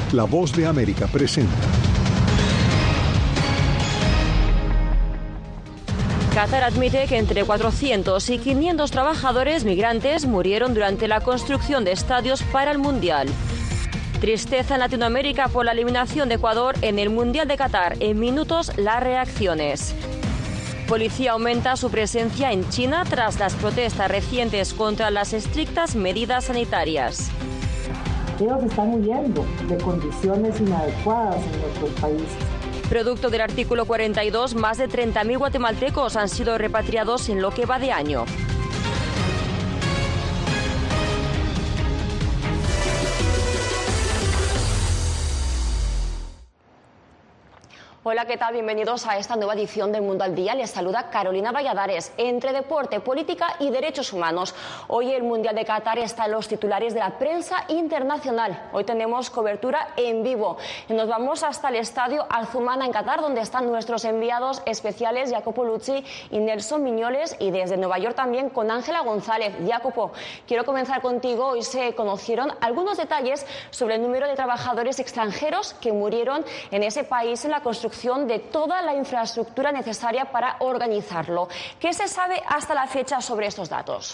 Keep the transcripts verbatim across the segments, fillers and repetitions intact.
La Voz de América presenta. Qatar admite que entre cuatrocientos y quinientos trabajadores migrantes murieron durante la construcción de estadios para el Mundial. Tristeza en Latinoamérica por la eliminación de Ecuador en el Mundial de Qatar. En minutos, las reacciones. Policía aumenta su presencia en China tras las protestas recientes contra las estrictas medidas sanitarias. Ellos están huyendo de condiciones inadecuadas en nuestros países. Producto del artículo cuarenta y dos, más de treinta mil guatemaltecos han sido repatriados en lo que va de año. Hola, ¿qué tal? Bienvenidos a esta nueva edición del Mundo al Día. Les saluda Carolina Valladares. Entre deporte, política y derechos humanos. Hoy el Mundial de Qatar está en los titulares de la prensa internacional. Hoy tenemos cobertura en vivo. Nos vamos hasta el estadio Al-Zumana en Qatar, donde están nuestros enviados especiales Jacopo Luzzi y Nelson Miñoles, y desde Nueva York también con Ángela González. Jacopo, quiero comenzar contigo. Hoy se conocieron algunos detalles sobre el número de trabajadores extranjeros que murieron en ese país en la construcción de toda la infraestructura necesaria para organizarlo. ¿Qué se sabe hasta la fecha sobre estos datos?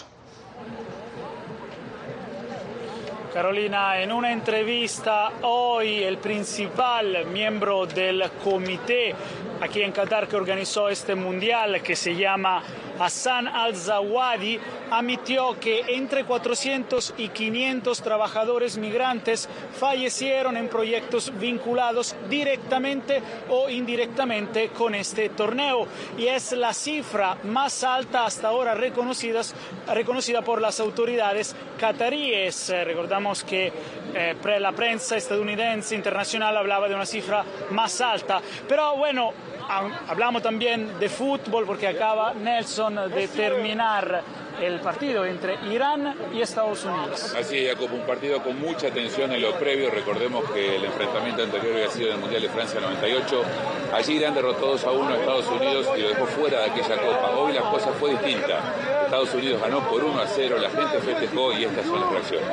Carolina, en una entrevista hoy el principal miembro del comité aquí en Qatar que organizó este mundial, que se llama Hassan Al-Zawadi, admitió que entre cuatrocientos y quinientos trabajadores migrantes fallecieron en proyectos vinculados directamente o indirectamente con este torneo, y es la cifra más alta hasta ahora reconocidas, reconocida por las autoridades cataríes. Recordamos que eh, la prensa estadounidense internacional hablaba de una cifra más alta, pero bueno, hablamos también de fútbol porque acaba Nelson de terminar el partido entre Irán y Estados Unidos. Así es, Jacob, un partido con mucha tensión en lo previo. Recordemos que el enfrentamiento anterior había sido en el Mundial de Francia noventa y ocho. Allí Irán derrotó dos a uno a Estados Unidos y lo dejó fuera de aquella copa. Hoy la cosa fue distinta. Estados Unidos ganó por uno a cero, la gente festejó y estas son las reacciones.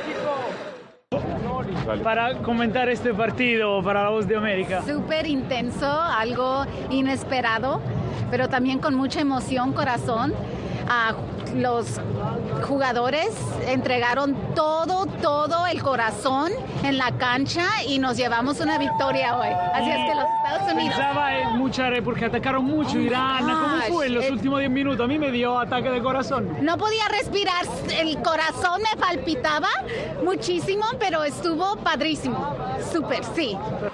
Para comentar este partido para La Voz de América. Súper intenso, algo inesperado, pero también con mucha emoción, corazón. Uh, los jugadores entregaron todo, todo el corazón en la cancha y nos llevamos una victoria hoy. Así es que los Estados Unidos... Pensaba en mucha, porque atacaron mucho oh Irán. Gosh. ¿Cómo fue en los el... últimos diez minutos? A mí me dio ataque de corazón. No podía respirar, el corazón me palpitaba muchísimo, pero estuvo padrísimo. Súper, sí.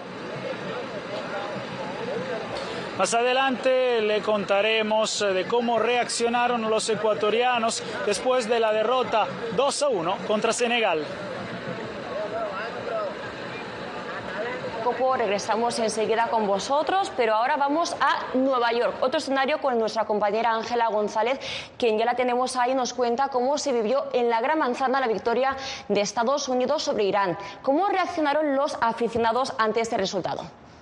Más adelante le contaremos de cómo reaccionaron los ecuatorianos después de la derrota dos a uno contra Senegal. Regresamos enseguida con vosotros, pero ahora vamos a Nueva York, otro escenario con nuestra compañera Ángela González, quien ya la tenemos ahí, nos cuenta cómo se vivió en la Gran Manzana la victoria de Estados Unidos sobre Irán. ¿Cómo reaccionaron los aficionados ante este resultado?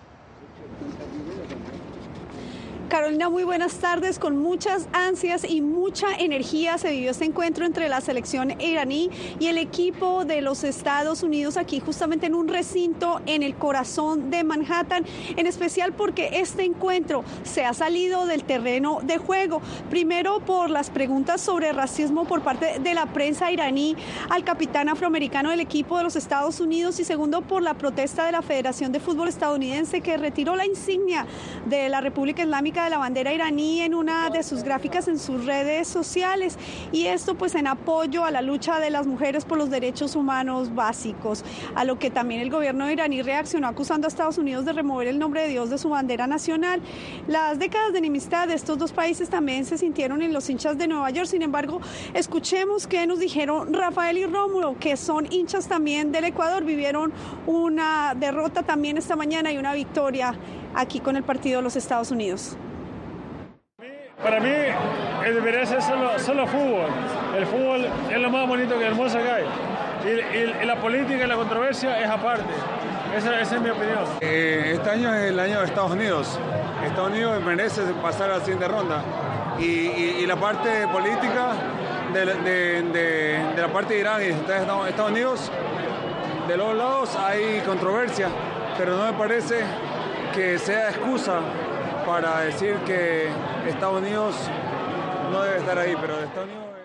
Carolina, muy buenas tardes. Con muchas ansias y mucha energía se vivió este encuentro entre la selección iraní y el equipo de los Estados Unidos aquí justamente en un recinto en el corazón de Manhattan, en especial porque este encuentro se ha salido del terreno de juego. Primero por las preguntas sobre racismo por parte de la prensa iraní al capitán afroamericano del equipo de los Estados Unidos, y segundo por la protesta de la Federación de Fútbol estadounidense, que retiró la insignia de la República Islámica de la bandera iraní en una de sus gráficas en sus redes sociales, y esto pues en apoyo a la lucha de las mujeres por los derechos humanos básicos, a lo que también el gobierno iraní reaccionó acusando a Estados Unidos de remover el nombre de Dios de su bandera nacional. Las décadas de enemistad de estos dos países también se sintieron en los hinchas de Nueva York. Sin embargo, escuchemos qué nos dijeron Rafael y Rómulo, que son hinchas también del Ecuador. Vivieron una derrota también esta mañana y una victoria aquí con el partido de los Estados Unidos. Para mí, debería ser solo, solo fútbol. El fútbol es lo más bonito que hermoso que hay. Y, y, y la política y la controversia es aparte. Esa, esa es mi opinión. Eh, este año es el año de Estados Unidos. Estados Unidos merece pasar a la siguiente ronda. Y, y, y la parte política de, de, de, de la parte de Irán y de Estados Unidos de los lados hay controversia, pero no me parece que sea excusa para decir que Estados Unidos no debe estar ahí, pero de Estados Unidos...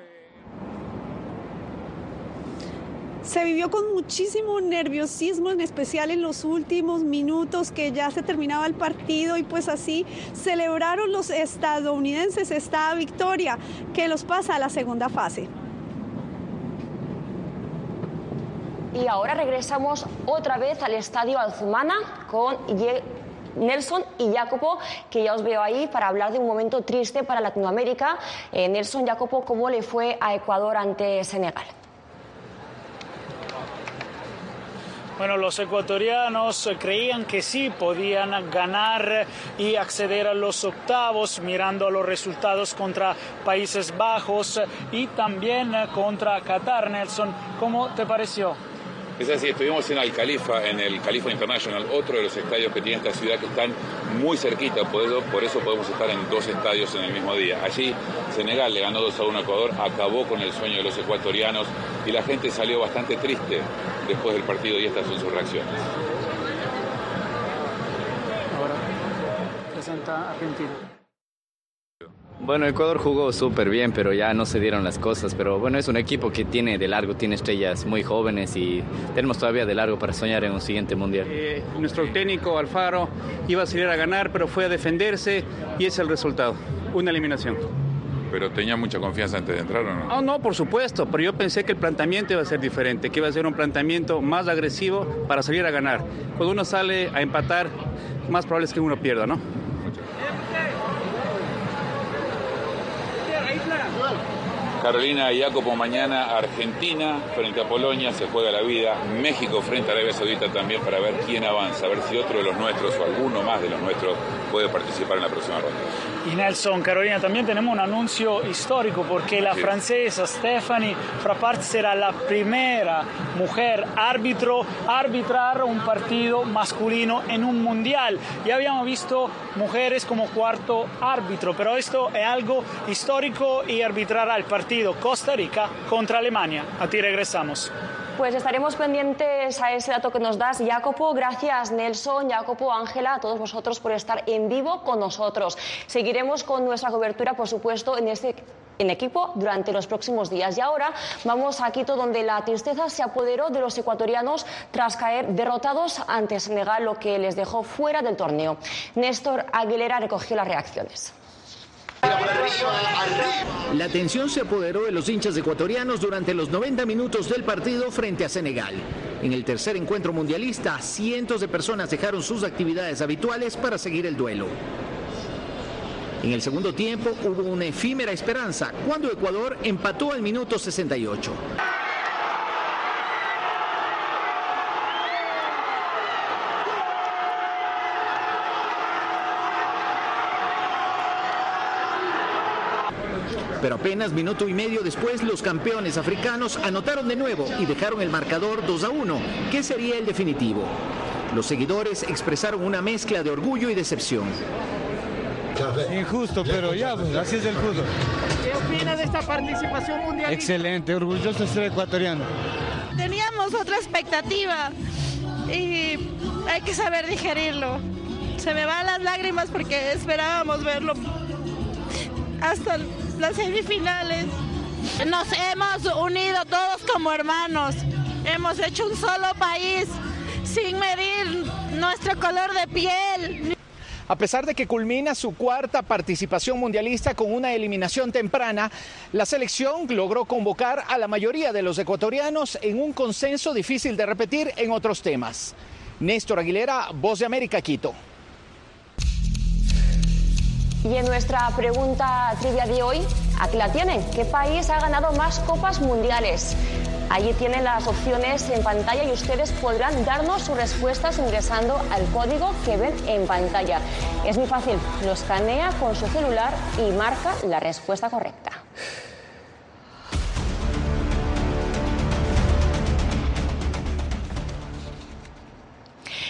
Se vivió con muchísimo nerviosismo, en especial en los últimos minutos que ya se terminaba el partido, y pues así celebraron los estadounidenses esta victoria que los pasa a la segunda fase. Y ahora regresamos otra vez al estadio Alzumana con Nelson y Jacopo, que ya os veo ahí para hablar de un momento triste para Latinoamérica. Eh, Nelson, Jacopo, ¿cómo le fue a Ecuador ante Senegal? Bueno, los ecuatorianos creían que sí podían ganar y acceder a los octavos, mirando los resultados contra Países Bajos y también contra Qatar. Nelson, ¿cómo te pareció? Es así, estuvimos en Al Khalifa, en el Khalifa International, otro de los estadios que tiene esta ciudad, que están muy cerquita, por eso, por eso podemos estar en dos estadios en el mismo día. Allí Senegal le ganó dos a uno a Ecuador, acabó con el sueño de los ecuatorianos y la gente salió bastante triste después del partido, y estas son sus reacciones. Ahora presenta Argentina. Bueno, Ecuador jugó súper bien, pero ya no se dieron las cosas. Pero bueno, es un equipo que tiene de largo, tiene estrellas muy jóvenes y tenemos todavía de largo para soñar en un siguiente mundial. Eh, nuestro técnico Alfaro iba a salir a ganar, pero fue a defenderse y ese es el resultado, una eliminación. ¿Pero tenía mucha confianza antes de entrar o no? Oh, no, por supuesto, pero yo pensé que el planteamiento iba a ser diferente, que iba a ser un planteamiento más agresivo para salir a ganar. Cuando uno sale a empatar, más probable es que uno pierda, ¿no? Carolina y Jacopo, mañana Argentina frente a Polonia se juega la vida, México frente a Arabia Saudita también, para ver quién avanza, a ver si otro de los nuestros o alguno más de los nuestros puede participar en la próxima ronda. Y Nelson, Carolina, también tenemos un anuncio histórico porque la sí. francesa Stephanie Frappart será la primera mujer árbitro a arbitrar un partido masculino en un mundial. Ya habíamos visto mujeres como cuarto árbitro, pero esto es algo histórico y arbitrará el partido Costa Rica contra Alemania. A ti regresamos. Pues estaremos pendientes a ese dato que nos das, Jacopo. Gracias, Nelson, Jacopo, Ángela, a todos vosotros por estar en vivo con nosotros. Seguiremos con nuestra cobertura, por supuesto, en este en equipo durante los próximos días. Y ahora vamos a Quito, donde la tristeza se apoderó de los ecuatorianos tras caer derrotados ante Senegal, lo que les dejó fuera del torneo. Néstor Aguilera recogió las reacciones. La tensión se apoderó de los hinchas ecuatorianos durante los noventa minutos del partido frente a Senegal. En el tercer encuentro mundialista, cientos de personas dejaron sus actividades habituales para seguir el duelo. En el segundo tiempo hubo una efímera esperanza cuando Ecuador empató al minuto sesenta y ocho. Pero apenas minuto y medio después, los campeones africanos anotaron de nuevo y dejaron el marcador dos a uno, que sería el definitivo. Los seguidores expresaron una mezcla de orgullo y decepción. Injusto, pero ya, pues, así es el fútbol. ¿Qué opina de esta participación mundial? Excelente, orgulloso de ser ecuatoriano. Teníamos otra expectativa y hay que saber digerirlo. Se me van las lágrimas porque esperábamos verlo hasta las semifinales. Nos hemos unido todos como hermanos. Hemos hecho un solo país sin medir nuestro color de piel. A pesar de que culmina su cuarta participación mundialista con una eliminación temprana, la selección logró convocar a la mayoría de los ecuatorianos en un consenso difícil de repetir en otros temas. Néstor Aguilera, Voz de América, Quito. Y en nuestra pregunta trivia de hoy, aquí la tienen. ¿Qué país ha ganado más copas mundiales? Allí tienen las opciones en pantalla y ustedes podrán darnos sus respuestas ingresando al código que ven en pantalla. Es muy fácil, lo escanea con su celular y marca la respuesta correcta.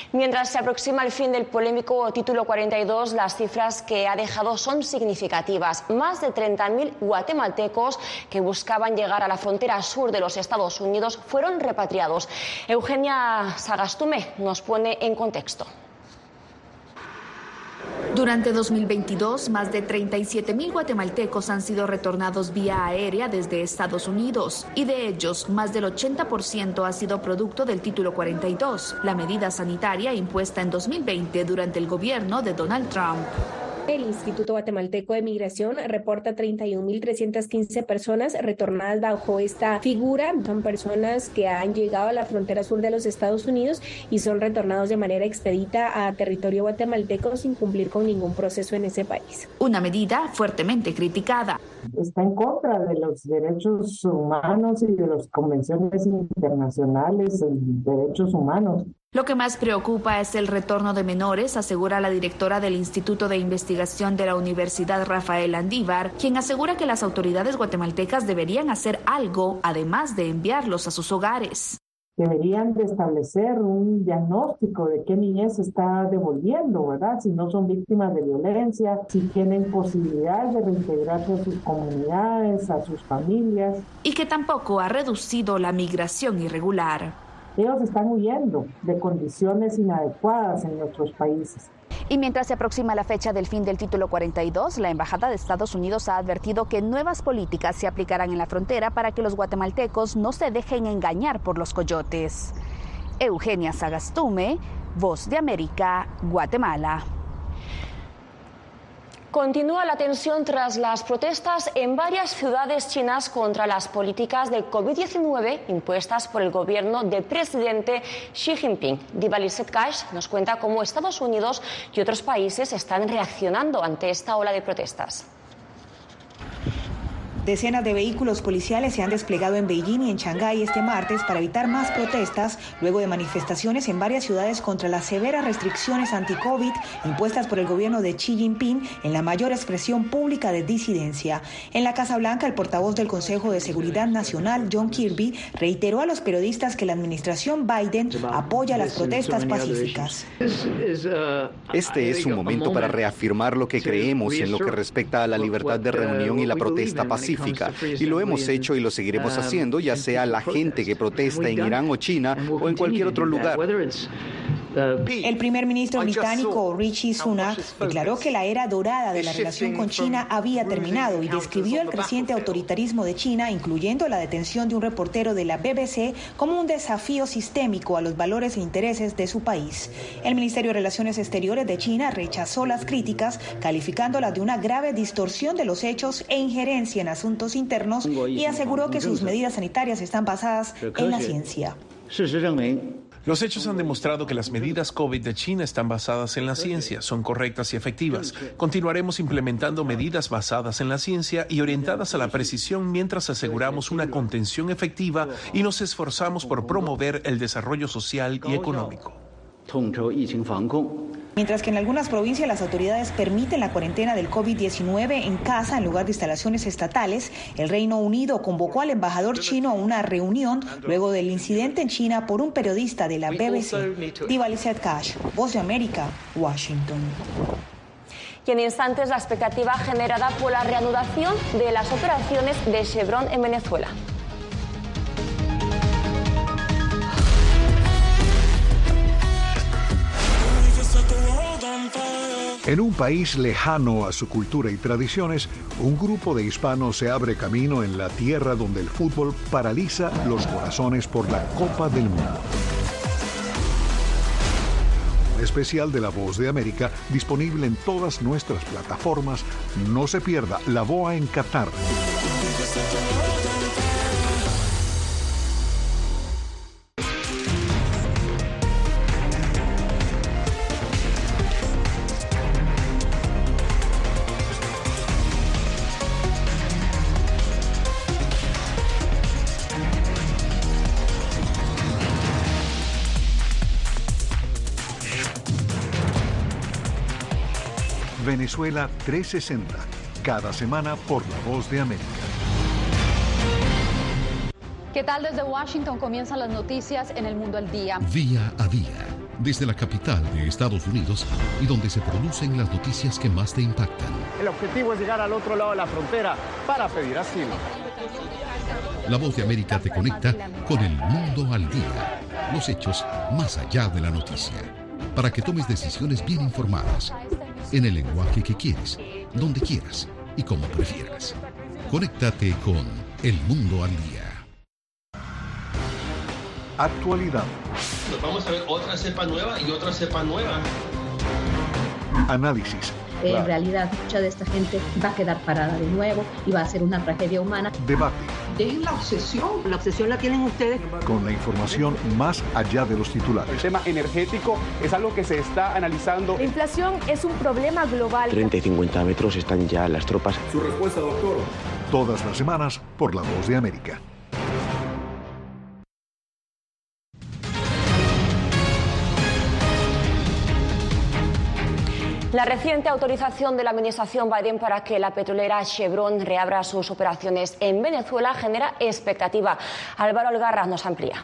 Mientras se aproxima el fin del polémico título cuarenta y dos, las cifras que ha dejado son significativas. Más de treinta mil guatemaltecos que buscaban llegar a la frontera sur de los Estados Unidos fueron repatriados. Eugenia Sagastume nos pone en contexto. Durante dos mil veintidós, más de treinta y siete mil guatemaltecos han sido retornados vía aérea desde Estados Unidos y de ellos, más del ochenta por ciento ha sido producto del título cuarenta y dos, la medida sanitaria impuesta en dos mil veinte durante el gobierno de Donald Trump. El Instituto Guatemalteco de Migración reporta treinta y un mil trescientas quince personas retornadas bajo esta figura. Son personas que han llegado a la frontera sur de los Estados Unidos y son retornados de manera expedita a territorio guatemalteco sin cumplir con ningún proceso en ese país. Una medida fuertemente criticada. Está en contra de los derechos humanos y de las convenciones internacionales de derechos humanos. Lo que más preocupa es el retorno de menores, asegura la directora del Instituto de Investigación de la Universidad Rafael Andívar, quien asegura que las autoridades guatemaltecas deberían hacer algo, además de enviarlos a sus hogares. Deberían de establecer un diagnóstico de qué niñez se está devolviendo, ¿verdad? Si no son víctimas de violencia, si tienen posibilidades de reintegrarse a sus comunidades, a sus familias. Y que tampoco ha reducido la migración irregular. Ellos están huyendo de condiciones inadecuadas en nuestros países. Y mientras se aproxima la fecha del fin del título cuarenta y dos, la Embajada de Estados Unidos ha advertido que nuevas políticas se aplicarán en la frontera para que los guatemaltecos no se dejen engañar por los coyotes. Eugenia Sagastume, Voz de América, Guatemala. Continúa la tensión tras las protestas en varias ciudades chinas contra las políticas de COVID diecinueve impuestas por el gobierno del presidente Xi Jinping. Diva Lizette Cash nos cuenta cómo Estados Unidos y otros países están reaccionando ante esta ola de protestas. Decenas de vehículos policiales se han desplegado en Beijing y en Shanghái este martes para evitar más protestas luego de manifestaciones en varias ciudades contra las severas restricciones anti-COVID impuestas por el gobierno de Xi Jinping en la mayor expresión pública de disidencia. En la Casa Blanca, el portavoz del Consejo de Seguridad Nacional, John Kirby, reiteró a los periodistas que la administración Biden apoya las protestas pacíficas. Este es un momento para reafirmar lo que creemos en lo que respecta a la libertad de reunión y la protesta pacífica. Y lo hemos hecho y lo seguiremos haciendo, ya sea la gente que protesta en Irán o China o en cualquier otro lugar. El primer ministro británico Rishi Sunak declaró que la era dorada de la relación con China había terminado y describió el creciente autoritarismo de China, incluyendo la detención de un reportero de la B B C, como un desafío sistémico a los valores e intereses de su país. El Ministerio de Relaciones Exteriores de China rechazó las críticas, calificándolas de una grave distorsión de los hechos e injerencia en asuntos internos, y aseguró que sus medidas sanitarias están basadas en la ciencia. Los hechos han demostrado que las medidas COVID de China están basadas en la ciencia, son correctas y efectivas. Continuaremos implementando medidas basadas en la ciencia y orientadas a la precisión mientras aseguramos una contención efectiva y nos esforzamos por promover el desarrollo social y económico. Mientras que en algunas provincias las autoridades permiten la cuarentena del COVID diecinueve en casa en lugar de instalaciones estatales, el Reino Unido convocó al embajador chino a una reunión luego del incidente en China por un periodista de la B B C. Diva Lizette Cash, Voz de América, Washington. Y en instantes la expectativa generada por la reanudación de las operaciones de Chevron en Venezuela. En un país lejano a su cultura y tradiciones, un grupo de hispanos se abre camino en la tierra donde el fútbol paraliza los corazones por la Copa del Mundo. Un especial de La Voz de América disponible en todas nuestras plataformas. No se pierda La Boa en Qatar. Venezuela trescientos sesenta, cada semana por La Voz de América. ¿Qué tal? Desde Washington comienzan las noticias en El Mundo al Día. Día a día. desde la capital de Estados Unidos y donde se producen las noticias que más te impactan. El objetivo es llegar al otro lado de la frontera para pedir asilo. La Voz de América te conecta con el mundo al día, los hechos más allá de la noticia, para que tomes decisiones bien informadas, en el lenguaje que quieres, donde quieras y como prefieras. Conéctate con El Mundo al Día. Actualidad. Nos vamos a ver otra cepa nueva y otra cepa nueva. Análisis. En claro. realidad, mucha de esta gente va a quedar parada de nuevo y va a ser una tragedia humana. Debate. Es la obsesión. La obsesión la tienen ustedes. Con la información más allá de los titulares. El tema energético es algo que se está analizando. La inflación es un problema global. treinta y cincuenta metros están ya las tropas. Su respuesta, doctor. Todas las semanas por La Voz de América. La reciente autorización de la administración Biden para que la petrolera Chevron reabra sus operaciones en Venezuela genera expectativa. Álvaro Algarra nos amplía.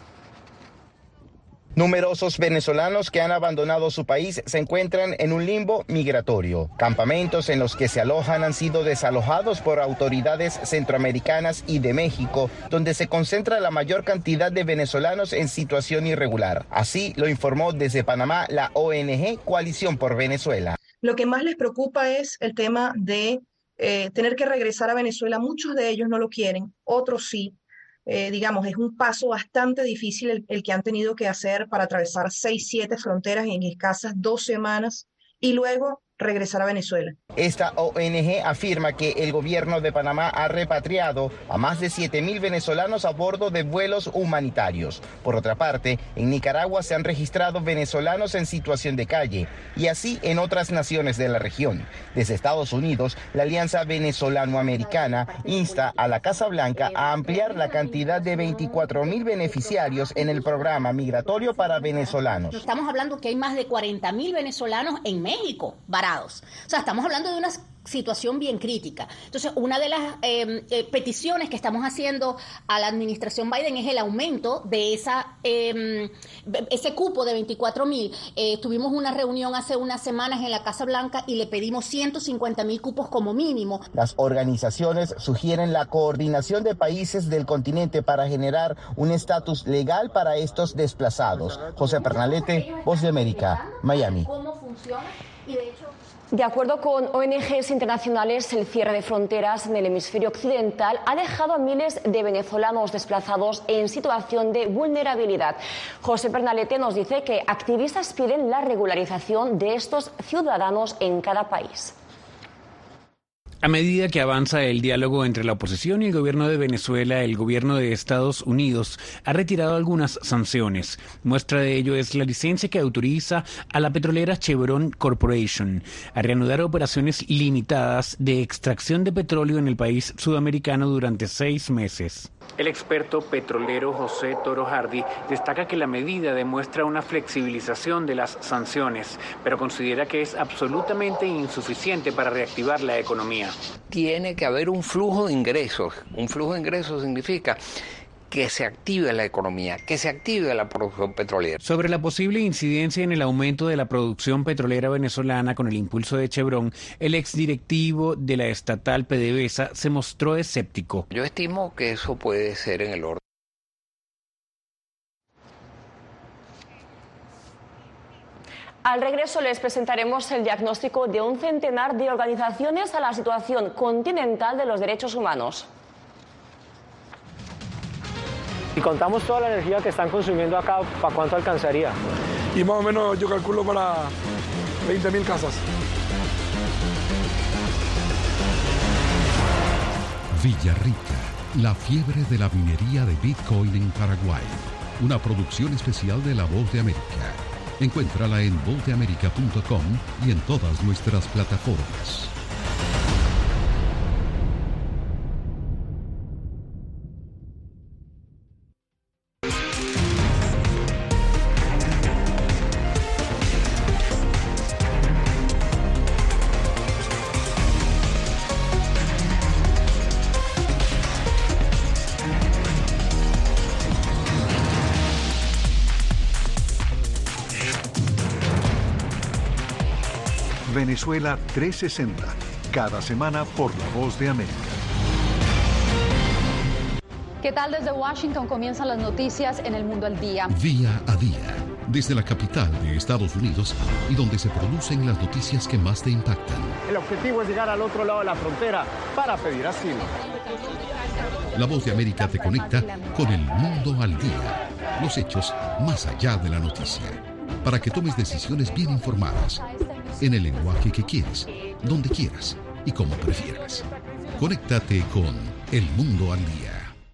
Numerosos venezolanos que han abandonado su país se encuentran en un limbo migratorio. Campamentos en los que se alojan han sido desalojados por autoridades centroamericanas y de México, donde se concentra la mayor cantidad de venezolanos en situación irregular. Así lo informó desde Panamá la O N G Coalición por Venezuela. Lo que más les preocupa es el tema de eh, tener que regresar a Venezuela. Muchos de ellos no lo quieren, otros sí. Eh, digamos, es un paso bastante difícil el, el que han tenido que hacer para atravesar seis, siete fronteras en escasas dos semanas y luego regresar a Venezuela. Esta O N G afirma que el gobierno de Panamá ha repatriado a más de siete mil venezolanos a bordo de vuelos humanitarios. Por otra parte, en Nicaragua se han registrado venezolanos en situación de calle y así en otras naciones de la región. Desde Estados Unidos, la Alianza Venezolano-Americana insta a la Casa Blanca a ampliar la cantidad de veinticuatro mil beneficiarios en el programa migratorio para venezolanos. Estamos hablando que hay más de cuarenta mil venezolanos en México varados. O sea, estamos hablando de una situación bien crítica. Entonces, una de las eh, eh, peticiones que estamos haciendo a la administración Biden es el aumento de esa eh, ese cupo de veinticuatro mil. Eh, tuvimos una reunión hace unas semanas en la Casa Blanca y le pedimos ciento cincuenta mil cupos como mínimo. Las organizaciones sugieren la coordinación de países del continente para generar un estatus legal para estos desplazados. José Pernalete, Voz de América, Miami. ¿Cómo funciona? Y de hecho... De acuerdo con O N Ges internacionales, el cierre de fronteras en el hemisferio occidental ha dejado a miles de venezolanos desplazados en situación de vulnerabilidad. José Pernalete nos dice que activistas piden la regularización de estos ciudadanos en cada país. A medida que avanza el diálogo entre la oposición y el gobierno de Venezuela, el gobierno de Estados Unidos ha retirado algunas sanciones. Muestra de ello es la licencia que autoriza a la petrolera Chevron Corporation a reanudar operaciones limitadas de extracción de petróleo en el país sudamericano durante seis meses. El experto petrolero José Toro Hardy destaca que la medida demuestra una flexibilización de las sanciones, pero considera que es absolutamente insuficiente para reactivar la economía. Tiene que haber un flujo de ingresos. Un flujo de ingresos significa que se active la economía, que se active la producción petrolera. Sobre la posible incidencia en el aumento de la producción petrolera venezolana con el impulso de Chevron, el exdirectivo de la estatal PDVSA se mostró escéptico. Yo estimo que eso puede ser en el orden. Al regreso les presentaremos el diagnóstico de un centenar de organizaciones a la situación continental de los derechos humanos. Si contamos toda la energía que están consumiendo acá, ¿para cuánto alcanzaría? Y más o menos yo calculo para veinte mil casas. Villarrica, la fiebre de la minería de Bitcoin en Paraguay. Una producción especial de La Voz de América. Encuéntrala en voz de america punto com y en todas nuestras plataformas. Venezuela trescientos sesenta, cada semana por La Voz de América. ¿Qué tal? Desde Washington comienzan las noticias en El Mundo al Día. Día a día, desde la capital de Estados Unidos y donde se producen las noticias que más te impactan. El objetivo es llegar al otro lado de la frontera para pedir asilo. La Voz de América te conecta con El Mundo al Día. Los hechos más allá de la noticia. Para que tomes decisiones bien informadas. En el lenguaje que quieres, donde quieras y como prefieras. Conéctate con El Mundo al Día.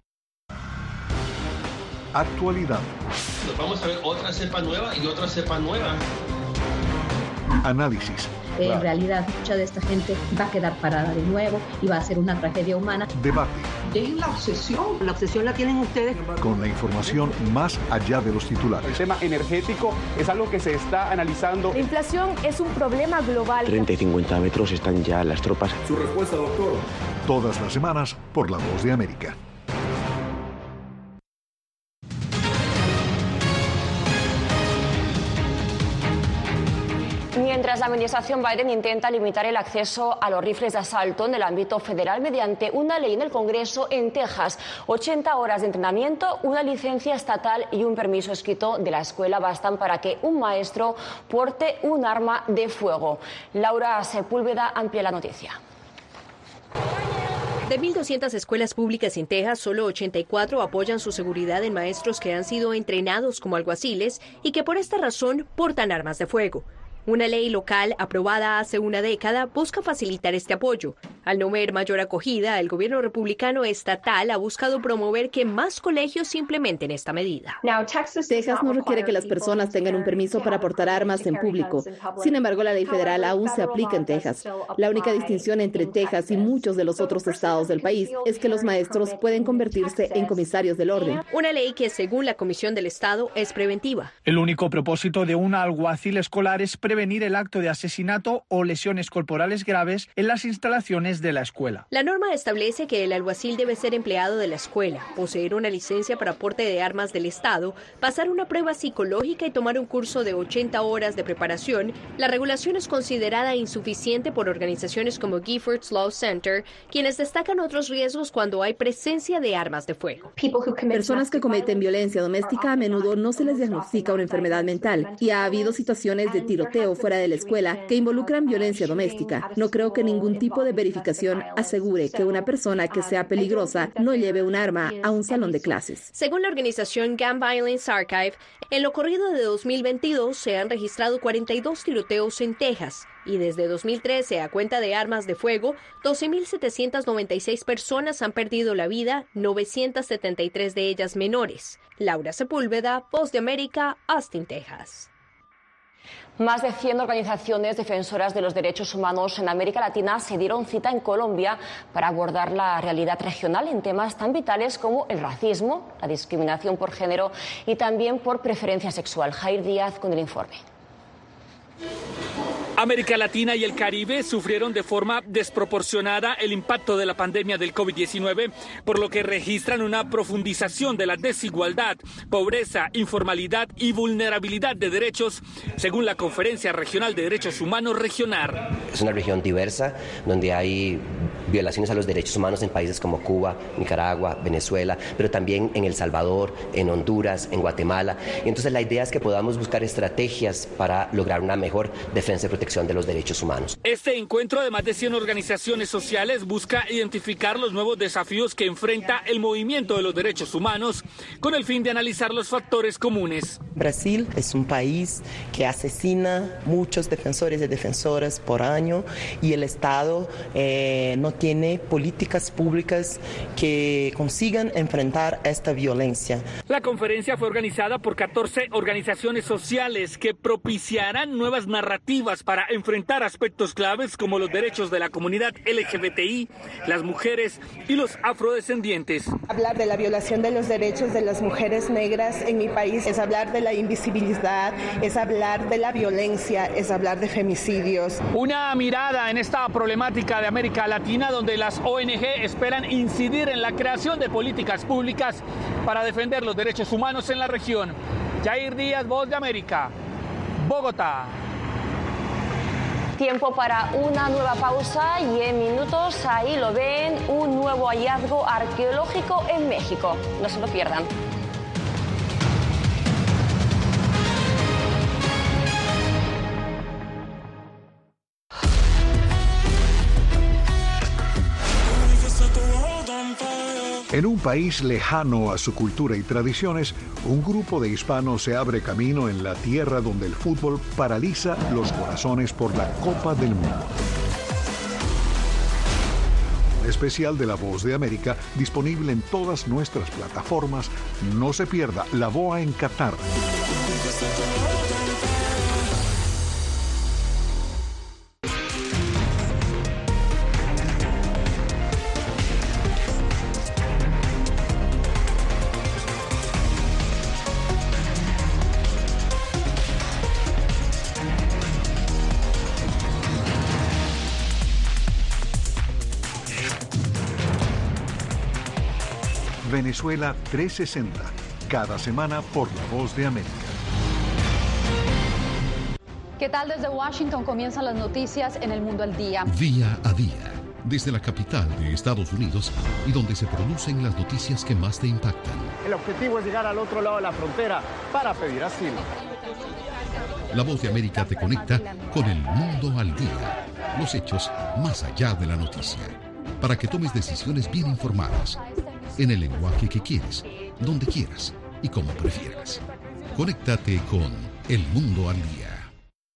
Actualidad. Nos vamos a ver otra cepa nueva y otra cepa nueva. Análisis. En claro. realidad, mucha de esta gente va a quedar parada de nuevo y va a ser una tragedia humana. Debate. Dejen la obsesión. La obsesión la tienen ustedes. Con la información más allá de los titulares. El tema energético es algo que se está analizando. La inflación es un problema global. treinta y cincuenta metros están ya las tropas. Su respuesta, doctor. Todas las semanas por La Voz de América. Mientras la administración Biden intenta limitar el acceso a los rifles de asalto en el ámbito federal mediante una ley en el Congreso en Texas, ochenta horas de entrenamiento, una licencia estatal y un permiso escrito de la escuela bastan para que un maestro porte un arma de fuego. Laura Sepúlveda amplía la noticia. De mil doscientas escuelas públicas en Texas, solo ochenta y cuatro apoyan su seguridad en maestros que han sido entrenados como alguaciles y que por esta razón portan armas de fuego. Una ley local aprobada hace una década busca facilitar este apoyo. Al no ver mayor acogida, el gobierno republicano estatal ha buscado promover que más colegios implementen esta medida. Texas no requiere que las personas tengan un permiso para portar armas en público. Sin embargo, la ley federal aún se aplica en Texas. La única distinción entre Texas y muchos de los otros estados del país es que los maestros pueden convertirse en comisarios del orden. Una ley que, según la Comisión del Estado, es preventiva. El único propósito de un alguacil escolar es prevenir el acto de asesinato o lesiones corporales graves en las instalaciones de la escuela. La norma establece que el alguacil debe ser empleado de la escuela, poseer una licencia para porte de armas del Estado, pasar una prueba psicológica y tomar un curso de ochenta horas de preparación. La regulación es considerada insuficiente por organizaciones como Giffords Law Center, quienes destacan otros riesgos cuando hay presencia de armas de fuego. Personas que cometen violencia doméstica a menudo no se les diagnostica una enfermedad mental y ha habido situaciones de tiroteo fuera de la escuela que involucran violencia doméstica. No creo que ningún tipo de verificación asegure que una persona que sea peligrosa no lleve un arma a un salón de clases. Según la organización Gun Violence Archive, en lo corrido de dos mil veintidós se han registrado cuarenta y dos tiroteos en Texas y desde dos mil trece a cuenta de armas de fuego, doce mil setecientas noventa y seis personas han perdido la vida, novecientas setenta y tres de ellas menores. Laura Sepúlveda, Voz de América, Austin, Texas. Más de cien organizaciones defensoras de los derechos humanos en América Latina se dieron cita en Colombia para abordar la realidad regional en temas tan vitales como el racismo, la discriminación por género y también por preferencia sexual. Jair Díaz con el informe. América Latina y el Caribe sufrieron de forma desproporcionada el impacto de la pandemia del COVID diecinueve, por lo que registran una profundización de la desigualdad, pobreza, informalidad y vulnerabilidad de derechos, según la Conferencia Regional de Derechos Humanos Regional. Es una región diversa, donde hay violaciones a los derechos humanos en países como Cuba, Nicaragua, Venezuela, pero también en El Salvador, en Honduras, en Guatemala. Y entonces la idea es que podamos buscar estrategias para lograr una mejor defensa y protección de los derechos humanos. Este encuentro de más de cien organizaciones sociales busca identificar los nuevos desafíos que enfrenta el movimiento de los derechos humanos con el fin de analizar los factores comunes. Brasil es un país que asesina muchos defensores y defensoras por año y el Estado eh, no tiene políticas públicas que consigan enfrentar esta violencia. La conferencia fue organizada por catorce organizaciones sociales que propiciarán nuevas narrativas para enfrentar aspectos claves como los derechos de la comunidad L G B T I, las mujeres y los afrodescendientes. Hablar de la violación de los derechos de las mujeres negras en mi país es hablar de la invisibilidad, es hablar de la violencia, es hablar de femicidios. Una mirada en esta problemática de América Latina donde las O N G esperan incidir en la creación de políticas públicas para defender los derechos humanos en la región. Jair Díaz, Voz de América, Bogotá. Tiempo para una nueva pausa y en minutos, ahí lo ven, un nuevo hallazgo arqueológico en México. No se lo pierdan. En un país lejano a su cultura y tradiciones, un grupo de hispanos se abre camino en la tierra donde el fútbol paraliza los corazones por la Copa del Mundo. Un especial de La Voz de América disponible en todas nuestras plataformas. No se pierda La Boa en Qatar. Venezuela trescientos sesenta, cada semana por La Voz de América. ¿Qué tal? Desde Washington comienzan las noticias en El Mundo al Día. Día a día, desde la capital de Estados Unidos y donde se producen las noticias que más te impactan. El objetivo es llegar al otro lado de la frontera para pedir asilo. La Voz de América te conecta con El Mundo al Día, los hechos más allá de la noticia, para que tomes decisiones bien informadas, en el lenguaje que quieres, donde quieras y como prefieras. Conéctate con El Mundo al Día.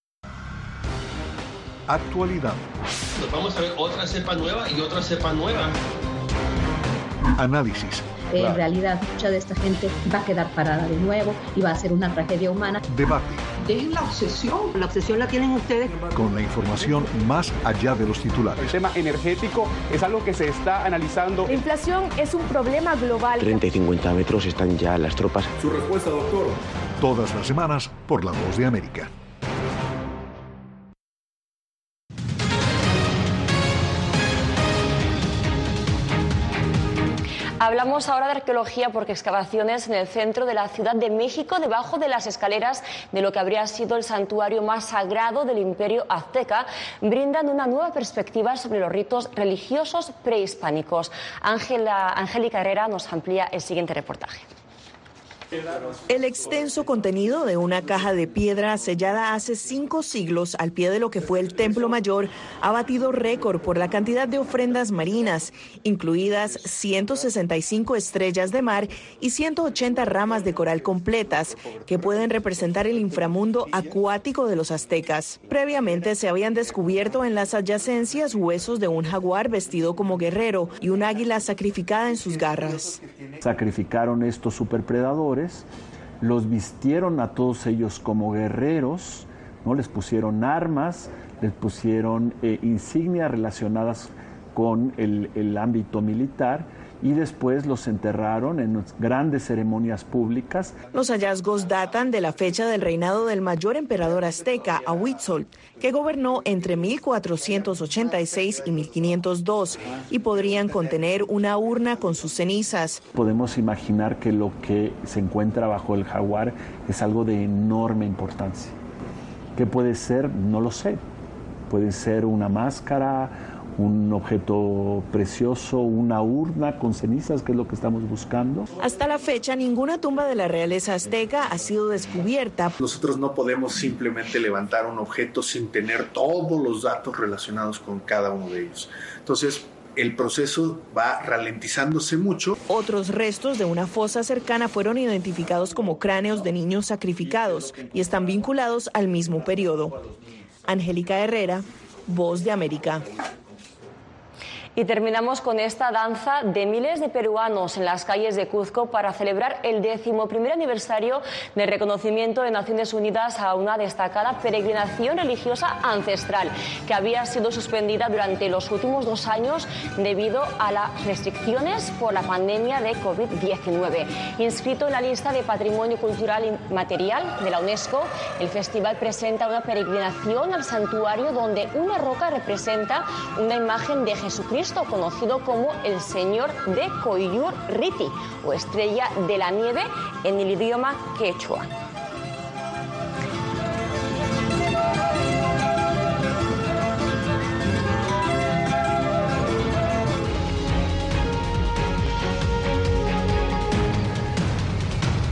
Actualidad. Nos vamos a ver otra cepa nueva y otra cepa nueva. Análisis. En claro. realidad, mucha de esta gente va a quedar parada de nuevo y va a ser una tragedia humana. Debate. Dejen la obsesión. La obsesión la tienen ustedes. Con la información más allá de los titulares. El tema energético es algo que se está analizando. La inflación es un problema global. treinta y cincuenta metros están ya las tropas. Su respuesta, doctor. Todas las semanas por La Voz de América. Hablamos ahora de arqueología porque excavaciones en el centro de la Ciudad de México, debajo de las escaleras de lo que habría sido el santuario más sagrado del Imperio Azteca, brindan una nueva perspectiva sobre los ritos religiosos prehispánicos. Ángela, Angélica Herrera nos amplía el siguiente reportaje. El extenso contenido de una caja de piedra sellada hace cinco siglos al pie de lo que fue el Templo Mayor ha batido récord por la cantidad de ofrendas marinas, incluidas ciento sesenta y cinco estrellas de mar y ciento ochenta ramas de coral completas, que pueden representar el inframundo acuático de los aztecas. Previamente se habían descubierto en las adyacencias huesos de un jaguar vestido como guerrero y un águila sacrificada en sus garras. Sacrificaron estos superpredadores, los vistieron a todos ellos como guerreros, ¿no? Les pusieron armas, les pusieron eh, insignias relacionadas con el, el ámbito militar y después los enterraron en grandes ceremonias públicas. Los hallazgos datan de la fecha del reinado del mayor emperador azteca, Ahuitzol, que gobernó entre mil cuatrocientos ochenta y seis y mil quinientos dos, y podrían contener una urna con sus cenizas. Podemos imaginar que lo que se encuentra bajo el jaguar es algo de enorme importancia. ¿Qué puede ser? No lo sé. Puede ser una máscara, un objeto precioso, una urna con cenizas, que es lo que estamos buscando. Hasta la fecha, ninguna tumba de la realeza azteca ha sido descubierta. Nosotros no podemos simplemente levantar un objeto sin tener todos los datos relacionados con cada uno de ellos. Entonces, el proceso va ralentizándose mucho. Otros restos de una fosa cercana fueron identificados como cráneos de niños sacrificados y están vinculados al mismo periodo. Angélica Herrera, Voz de América. Y terminamos con esta danza de miles de peruanos en las calles de Cuzco para celebrar el décimo primer aniversario del reconocimiento de Naciones Unidas a una destacada peregrinación religiosa ancestral que había sido suspendida durante los últimos dos años debido a las restricciones por la pandemia de COVID diecinueve. Inscrito en la lista de Patrimonio Cultural Inmaterial de la UNESCO, el festival presenta una peregrinación al santuario donde una roca representa una imagen de Jesucristo, conocido como el Señor de Coyur Riti, o Estrella de la Nieve en el idioma quechua.